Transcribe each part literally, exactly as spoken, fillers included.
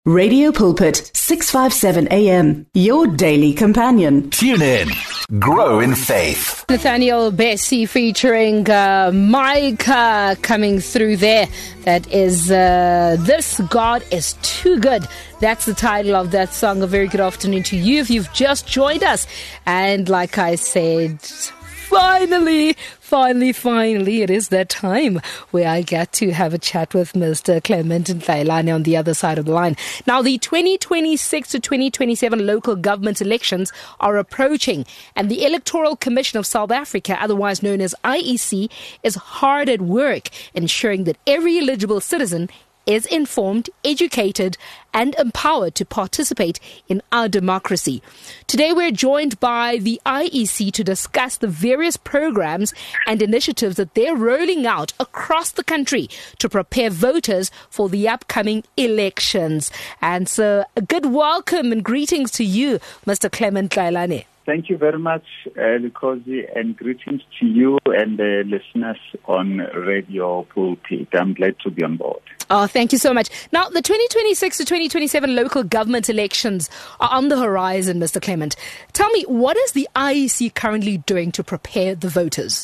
Radio Pulpit, six fifty-seven A M, your daily companion. Tune in. Grow in faith. Nathaniel Bessie featuring uh, Micah coming through there. That is, uh, This God is Too Good. That's the title of that song. A very good afternoon to you if you've just joined us. And like I said, Finally, finally, finally, it is that time where I get to have a chat with Mister Clement Ndlailane on the other side of the line. Now, the twenty twenty-six to twenty twenty-seven local government elections are approaching, and the Electoral Commission of South Africa, otherwise known as I E C, is hard at work ensuring that every eligible citizen is informed, educated, and empowered to participate in our democracy. Today, we're joined by the I E C to discuss the various programs and initiatives that they're rolling out across the country to prepare voters for the upcoming elections. And so, a good welcome and greetings to you, Mister Clement Ndlailane. Thank you very much, uh, Lukosi, and greetings to you and the listeners on Radio Pulpit. I'm glad to be on board. Oh, thank you so much. Now, the twenty twenty-six to twenty twenty-seven local government elections are on the horizon, Mister Clement. Tell me, what is the I E C currently doing to prepare the voters?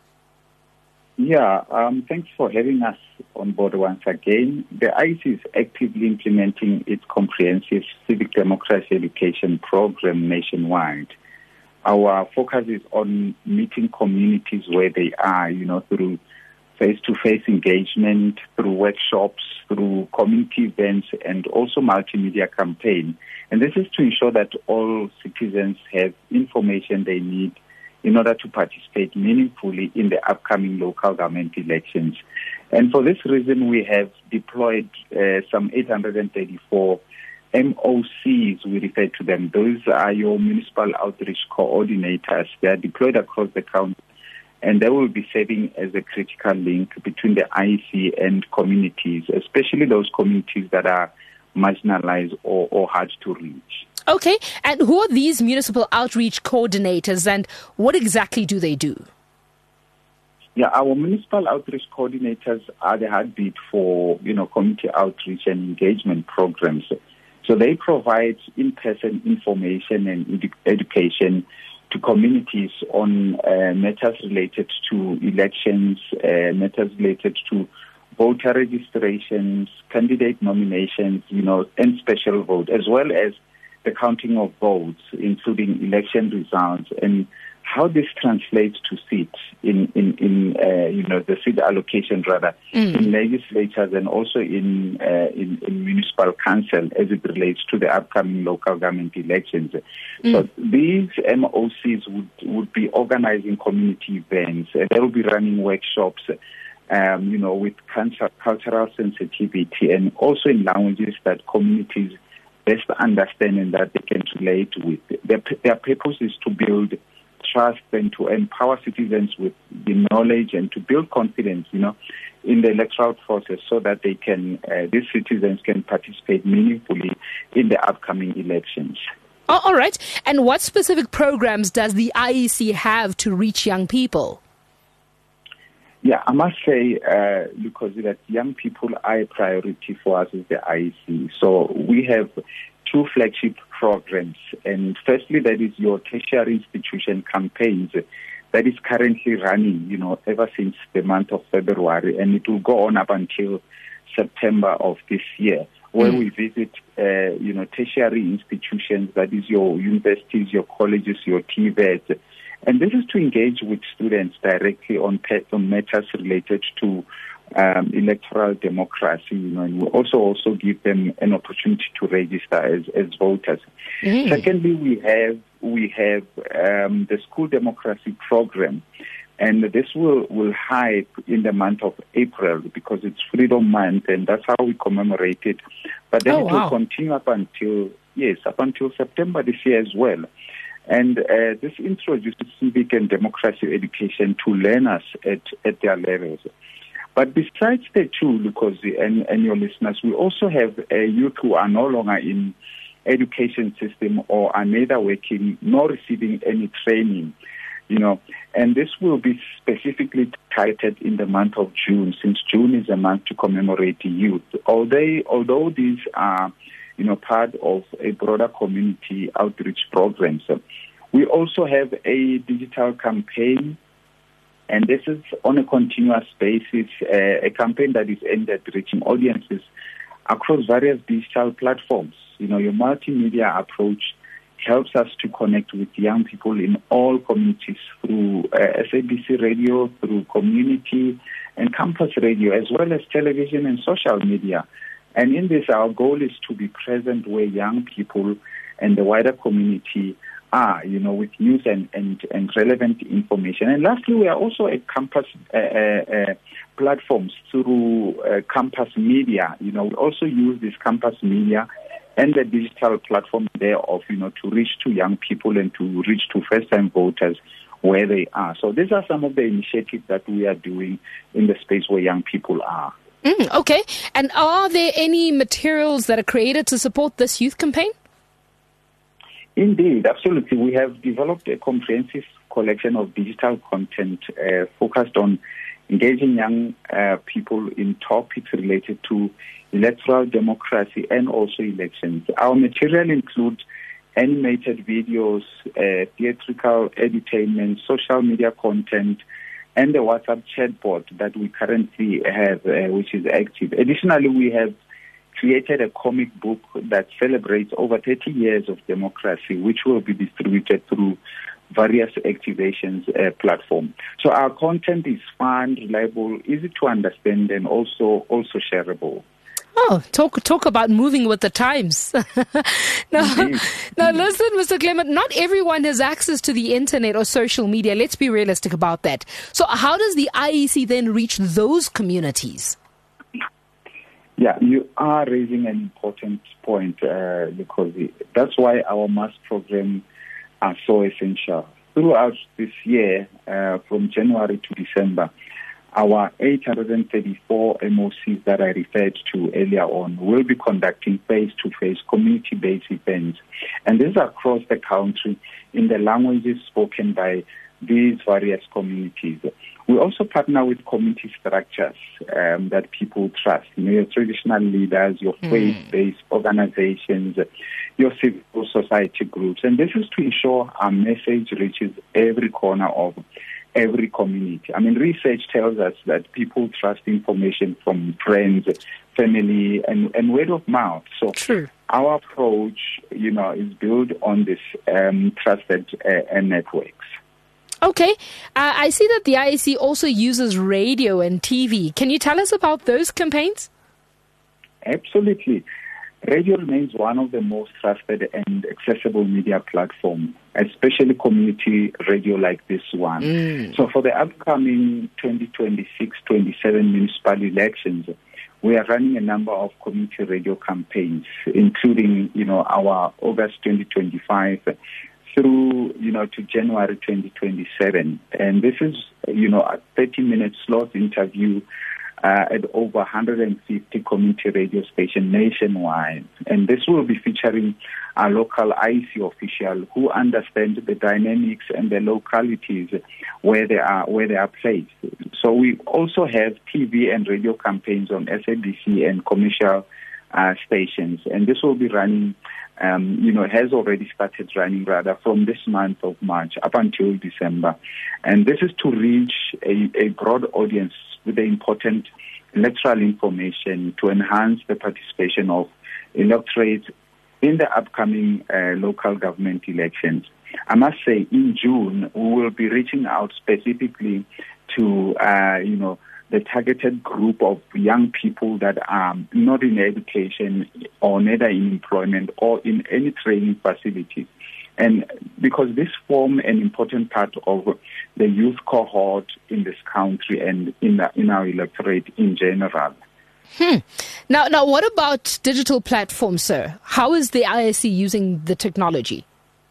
Yeah, um, thanks for having us on board once again. The I E C is actively implementing its comprehensive civic democracy education program nationwide. Our focus is on meeting communities where they are, you know, through face-to-face engagement, through workshops, through community events, and also multimedia campaign. And this is to ensure that all citizens have information they need in order to participate meaningfully in the upcoming local government elections. And for this reason, we have deployed uh, some eight hundred thirty-four M O Cs, we refer to them. Those are your municipal outreach coordinators. They are deployed across the county, and they will be serving as a critical link between the I E C and communities, especially those communities that are marginalized or, or hard to reach. Okay, and who are these municipal outreach coordinators, and what exactly do they do? Yeah, our municipal outreach coordinators are the heartbeat for, you know, community outreach and engagement programs. So they provide in-person information and edu- education to communities on uh, matters related to elections, uh, matters related to voter registrations, candidate nominations, you know, and special vote, as well as the counting of votes, including election results, and how this translates to seats in, in, in uh, you know, the seat allocation rather, mm. in legislatures and also in, uh, in in municipal council as it relates to the upcoming local government elections. Mm. So these M O Cs would, would be organizing community events, and they will be running workshops, um, you know, with cultural sensitivity and also in languages that communities best understand and that they can relate with. Their, their purpose is to build trust and to empower citizens with the knowledge and to build confidence, you know, in the electoral process so that they can, uh, these citizens can participate meaningfully in the upcoming elections. Oh, all right. And what specific programs does the I E C have to reach young people? Yeah, I must say, uh, because that young people are a priority for us as the I E C. So we have two flagship programs. And firstly, that is your tertiary institution campaigns that is currently running, you know, ever since the month of February. And it will go on up until September of this year, where mm. we visit, uh, you know, tertiary institutions, that is your universities, your colleges, your T V E Ts. And this is to engage with students directly on, on matters related to um, electoral democracy, you know, and we also also give them an opportunity to register as, as voters. Mm. Secondly, we have we have um, the school democracy program, and this will will hype in the month of April because it's Freedom Month, and that's how we commemorate it. But then oh, it wow. will continue up until yes, up until September this year as well. And uh, this introduces civic and democracy education to learners at, at their levels. But besides the two, Lukosi and, and your listeners, we also have uh, youth who are no longer in education system or are neither working nor receiving any training, you know. And this will be specifically targeted in the month of June, since June is a month to commemorate the youth. Although, although these are you know, part of a broader community outreach program. So we also have a digital campaign, and this is on a continuous basis, uh, a campaign that is aimed at reaching audiences across various digital platforms. You know, your multimedia approach helps us to connect with young people in all communities through uh, S A B C radio, through community and campus radio, as well as television and social media. And in this, our goal is to be present where young people and the wider community are, you know, with news and, and, and relevant information. And lastly, we are also a campus uh, uh, platforms through uh, campus media. You know, we also use this campus media and the digital platform thereof, you know, to reach to young people and to reach to first-time voters where they are. So these are some of the initiatives that we are doing in the space where young people are. Mm, okay. And are there any materials that are created to support this youth campaign? Indeed, absolutely. We have developed a comprehensive collection of digital content uh, focused on engaging young uh, people in topics related to electoral democracy and also elections. Our material includes animated videos, uh, theatrical edutainment, social media content, and the WhatsApp chatbot that we currently have, uh, which is active. Additionally, we have created a comic book that celebrates over thirty years of democracy, which will be distributed through various activations uh, platform. So our content is fun, reliable, easy to understand, and also also shareable. Oh, talk talk about moving with the times. now, now, listen, Mister Clement, not everyone has access to the internet or social media. Let's be realistic about that. So how does the I E C then reach those communities? Yeah, you are raising an important point, uh, because that's why our mass program are so essential. Throughout this year, uh, from January to December, our eight hundred thirty-four M O Cs that I referred to earlier on will be conducting face-to-face community-based events. And this is across the country in the languages spoken by these various communities. We also partner with community structures um, that people trust. You know, your traditional leaders, your faith-based organizations, your civil society groups. And this is to ensure our message reaches every corner of every community. I mean, research tells us that people trust information from friends, family, and, and word of mouth. So True. Our approach, you know, is built on this um, trusted uh, networks. Okay. Uh, I see that the I E C also uses radio and T V. Can you tell us about those campaigns? Absolutely. Radio remains one of the most trusted and accessible media platforms, especially community radio like this one. Mm. So for the upcoming twenty twenty-six twenty-seven municipal elections, we are running a number of community radio campaigns, including, you know, our August twenty twenty-five through, you know, to January twenty twenty-seven. And this is, you know, a thirty-minute slot interview uh, at over one hundred fifty community radio stations nationwide. And this will be featuring a local I E C official who understand the dynamics and the localities where they are where they are placed. So we also have T V and radio campaigns on S A B C and commercial uh, stations. And this will be running Um, you know, has already started running rather from this month of March up until December. And this is to reach a, a broad audience with the important electoral information to enhance the participation of electorates in the upcoming uh, local government elections. I must say, in June, we will be reaching out specifically to, uh, you know, the targeted group of young people that are not in education or neither in employment or in any training facilities. And because this form an important part of the youth cohort in this country and in, the, in our electorate in general. Hmm. Now, now, what about digital platforms, sir? How is the I E C using the technology?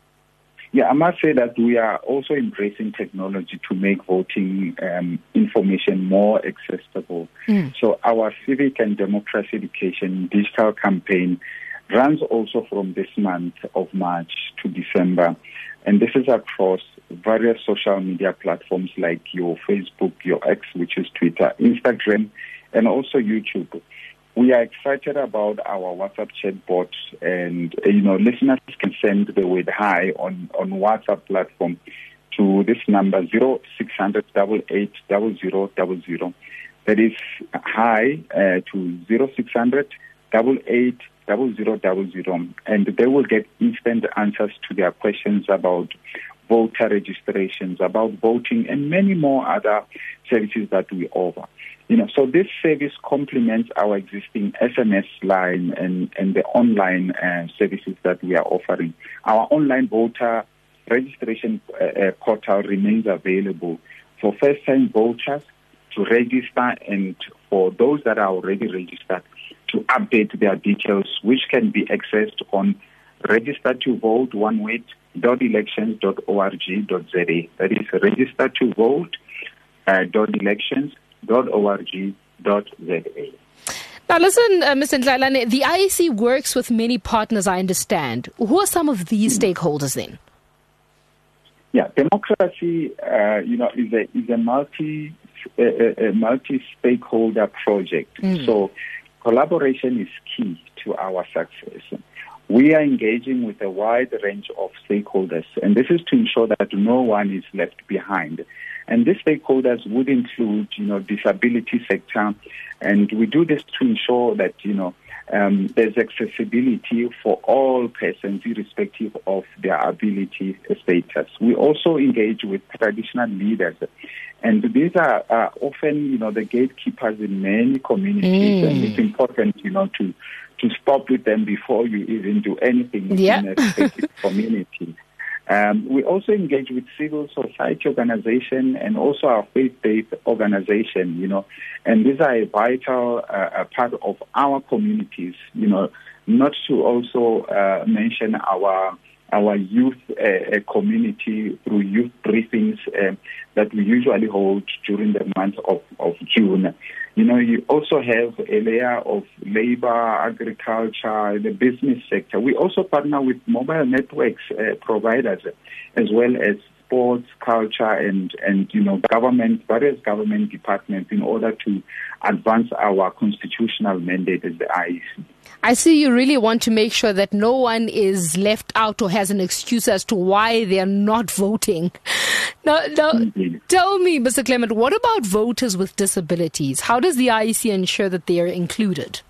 Yeah, I must say that we are also embracing technology to make voting um, information more accessible. Mm. So our civic and democracy education digital campaign runs also from this month of March to December. And this is across various social media platforms like your Facebook, your X, which is Twitter, Instagram, and also YouTube. we are excited about our WhatsApp chat bot, and uh, you know, listeners can send the word hi on, on WhatsApp platform to this number zero six hundred double eight double zero double zero. That is hi uh, to zero six hundred double eight double zero double zero, and they will get instant answers to their questions about voter registrations, about voting, and many more other services that we offer. You know, so this service complements our existing S M S line and, and the online uh, services that we are offering. Our online voter registration uh, uh, portal remains available for first-time voters to register, and for those that are already registered to update their details, which can be accessed on register to vote one word dot elections dot org dot za. That is register to vote uh, dot elections dot org dot za. Now listen, uh, Mister Ndlalane, the I E C works with many partners, I understand. Who are some of these mm. stakeholders then? Yeah, democracy, uh, you know, is a is a multi a, a multi-stakeholder project. Mm. So collaboration is key to our success. We are engaging with a wide range of stakeholders, and this is to ensure that no one is left behind. And these stakeholders would include, you know, disability sector, and we do this to ensure that, you know, um, there's accessibility for all persons, irrespective of their ability status. We also engage with traditional leaders, and these are, are often, you know, the gatekeepers in many communities, mm. and it's important, you know, to to stop with them before you even do anything yep. in a respective community. Um, we also engage with civil society organization and also our faith-based organization, you know, and these are a vital uh, part of our communities, you know, not to also uh, mention our our youth uh, community through youth briefings uh, that we usually hold during the month of, of June. You know, you also have a layer of labor, agriculture, the business sector. We also partner with mobile networks uh, providers, as well as sports, culture, and, and, you know, government, various government departments in order to advance our constitutional mandate as the I E C. I see you really want to make sure that no one is left out or has an excuse as to why they are not voting. Now, now tell me, Mister Clement, what about voters with disabilities? How does the I E C ensure that they are included?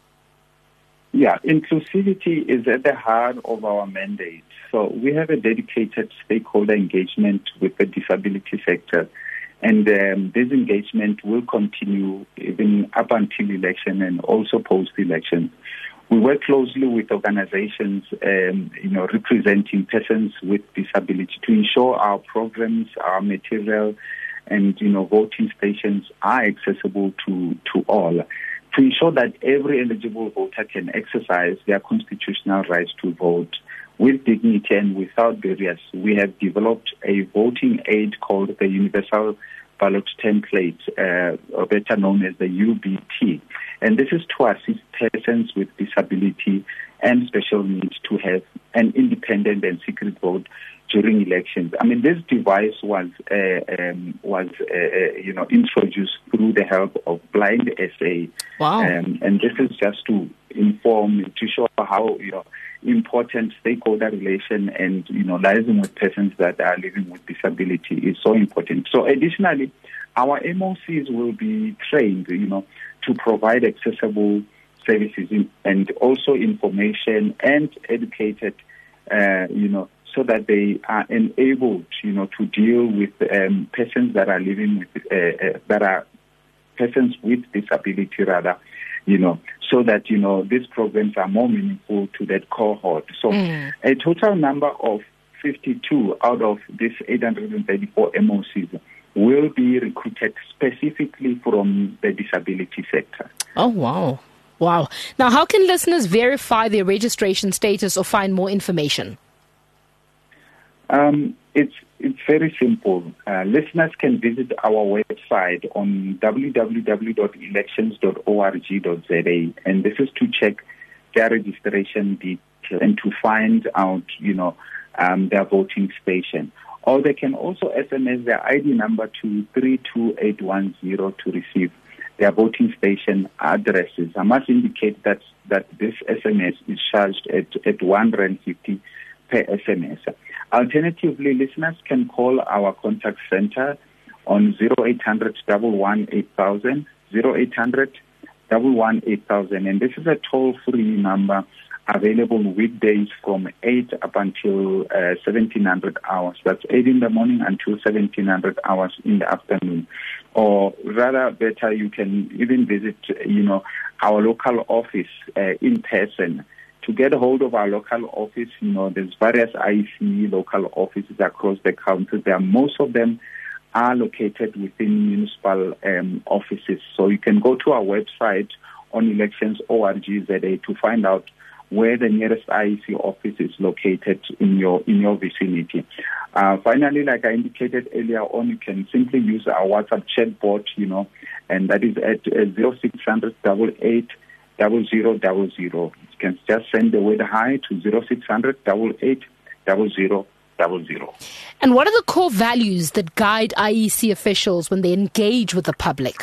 Yeah, inclusivity is at the heart of our mandate. So we have a dedicated stakeholder engagement with the disability sector. And um, this engagement will continue even up until election and also post-election. We work closely with organizations, um, you know, representing persons with disability to ensure our programs, our material, and, you know, voting stations are accessible to, to all, to ensure that every eligible voter can exercise their constitutional right to vote with dignity and without barriers. We have developed a voting aid called the Universal Ballot Template, uh, better known as the U B T. And this is to assist persons with disability and special needs to have an independent and secret vote during elections. I mean, this device was, uh, um, was uh, you know, introduced through the help of Blind S A. Wow. Um, and this is just to inform, to show how, you know, important stakeholder relation and, you know, liaising with persons that are living with disability is so important. So additionally, our M O Cs will be trained, you know, to provide accessible services in, and also information and educated, uh, you know, so that they are enabled, you know, to deal with um, persons that are living with, uh, uh, that are persons with disability rather, you know, so that, you know, these programs are more meaningful to that cohort. So mm. a total number of fifty-two out of these eight hundred thirty-four M O Cs will be recruited specifically from the disability sector. Oh, wow. Wow. Now, how can listeners verify their registration status or find more information? Um, it's it's very simple. Uh, listeners can visit our website on w w w dot elections dot org dot za, and this is to check their registration details and to find out, you know, um, their voting station. Or they can also S M S their I D number to three two eight one zero to receive their voting station addresses. I must indicate that that this S M S is charged at, at one rand fifty per S M S. Alternatively, listeners can call our contact center on zero eight hundred, one one eight thousand, zero eight hundred, one one eight thousand. And this is a toll-free number available weekdays from eight up until uh, seventeen hundred hours. That's eight in the morning until seventeen hundred hours in the afternoon. Or rather, better, you can even visit, you know, our local office uh, in person. To get a hold of our local office, you know, there's various I E C local offices across the country. There, most of them are located within municipal um, offices. So you can go to our website on elections dot org dot za to find out where the nearest I E C office is located in your in your vicinity. Uh, finally, like I indicated earlier on, you can simply use our WhatsApp chat bot, you know, and that is at uh, zero six hundred, eight eight, zero zero zero zero. You can just send the word hi to zero six hundred, eight eight, zero zero zero zero. And what are the core values that guide I E C officials when they engage with the public?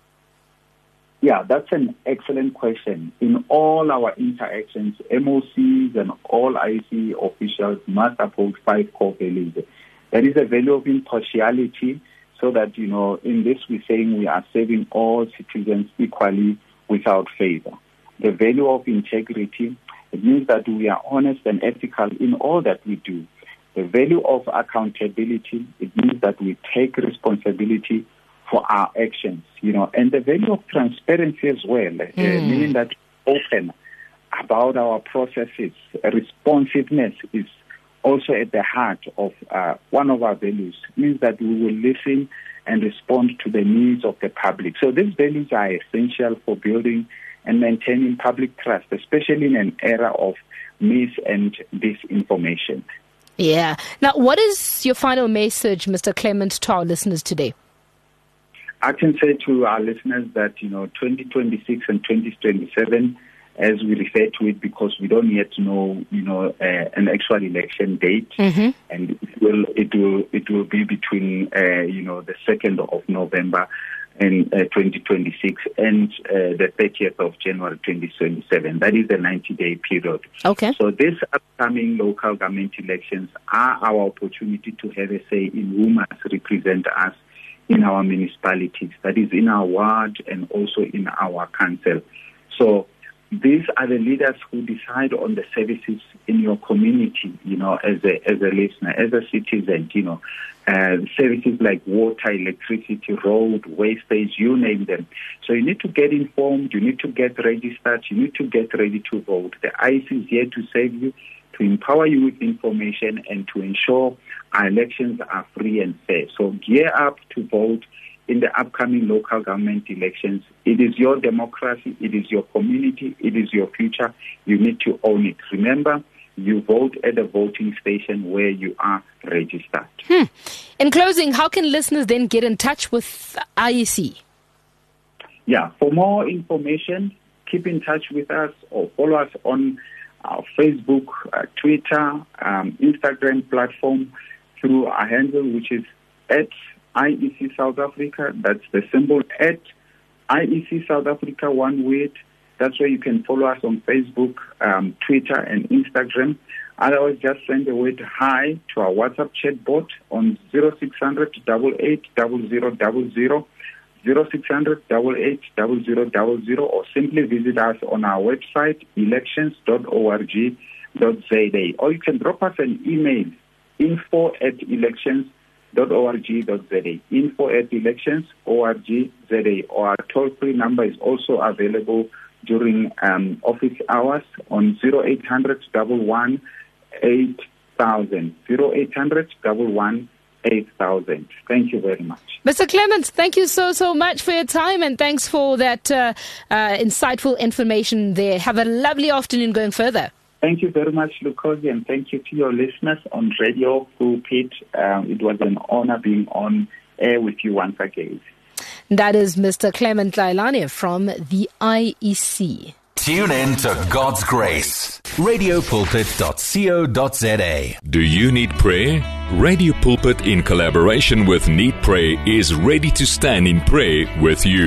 Yeah, that's an excellent question. In all our interactions, M O Cs and all I E C officials must uphold five core values. There is a value of impartiality, so that, you know, in this we're saying we are serving all citizens equally without favor. The value of integrity, it means that we are honest and ethical in all that we do. The value of accountability, it means that we take responsibility for our actions, you know, and the value of transparency as well, mm. uh, meaning that open about our processes. Responsiveness is also at the heart of uh, one of our values. It means that we will listen and respond to the needs of the public. So these values are essential for building and maintaining public trust, especially in an era of mis and disinformation. Yeah. Now, what is your final message, Mister Clement, to our listeners today? I can say to our listeners that, you know, twenty twenty-six and twenty twenty-seven, as we refer to it, because we don't yet know, you know, uh, an actual election date, mm-hmm. and it will it will it will be between, uh, you know, the second of November and uh, twenty twenty-six and uh, the thirtieth of January twenty twenty-seven. That is the ninety-day period. Okay. So these upcoming local government elections are our opportunity to have a say in who must represent us in our municipalities, that is in our ward and also in our council. So these are the leaders who decide on the services in your community, you know, as a as a listener, as a citizen, you know, uh, services like water, electricity, road, wastage, you name them. So you need to get informed, you need to get registered, you need to get ready to vote. The I E C is here to save you, to empower you with information, and to ensure our elections are free and fair. So gear up to vote in the upcoming local government elections. It is your democracy, it is your community, it is your future. You need to own it. Remember, you vote at the voting station where you are registered. Hmm. In closing, how can listeners then get in touch with I E C? Yeah, for more information, keep in touch with us or follow us on our Facebook, uh, Twitter, um, Instagram platform through our handle, which is at I E C South Africa. That's the symbol at I E C South Africa, one word. That's where you can follow us on Facebook, um, Twitter, and Instagram. Otherwise, just send a word hi to our WhatsApp chat bot on zero six hundred, eight eight, zero zero zero zero, zero six hundred, eight eight, zero zero zero zero, or simply visit us on our website, elections dot org dot za. Or you can drop us an email, info at elections dot org dot za, info at elections dot org dot za. Or our toll-free number is also available during um, office hours on zero eight hundred, one one eight thousand, zero eight hundred, one one eight thousand. Thank you very much. Mister Clement, thank you so, so much for your time, and thanks for that uh, uh, insightful information there. Have a lovely afternoon going further. Thank you very much, Lukosi, and thank you to your listeners on Radio Pulpit. Um, it was an honor being on air with you once again. That is Mister Clement Lailane from the I E C. Tune in to God's Grace. radio pulpit dot co dot za. Do you need prayer? Radio Pulpit, in collaboration with Need Pray, is ready to stand in prayer with you.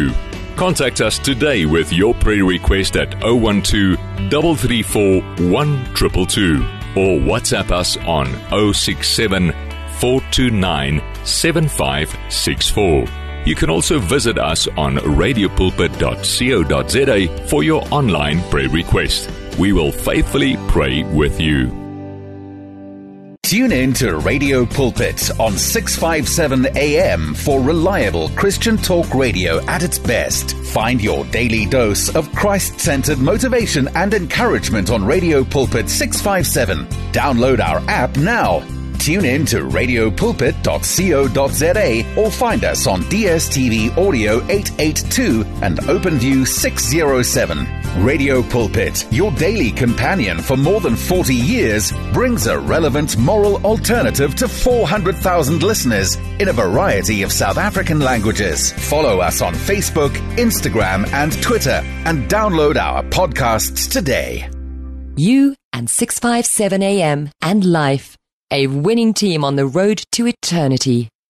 Contact us today with your prayer request at zero one two, three three four, one two two two or WhatsApp us on zero six seven, four two nine, seven five six four. You can also visit us on radio pulpit dot co dot za for your online prayer request. We will faithfully pray with you. Tune in to Radio Pulpit on six fifty-seven A M for reliable Christian talk radio at its best. Find your daily dose of Christ-centered motivation and encouragement on Radio Pulpit six fifty-seven. Download our app now. Tune in to radio pulpit dot co dot za or find us on D S T V Audio eight eighty-two and OpenView six oh seven. Radio Pulpit, your daily companion for more than forty years, brings a relevant moral alternative to four hundred thousand listeners in a variety of South African languages. Follow us on Facebook, Instagram and Twitter and download our podcasts today. You and six fifty-seven A M and Life, a winning team on the road to eternity.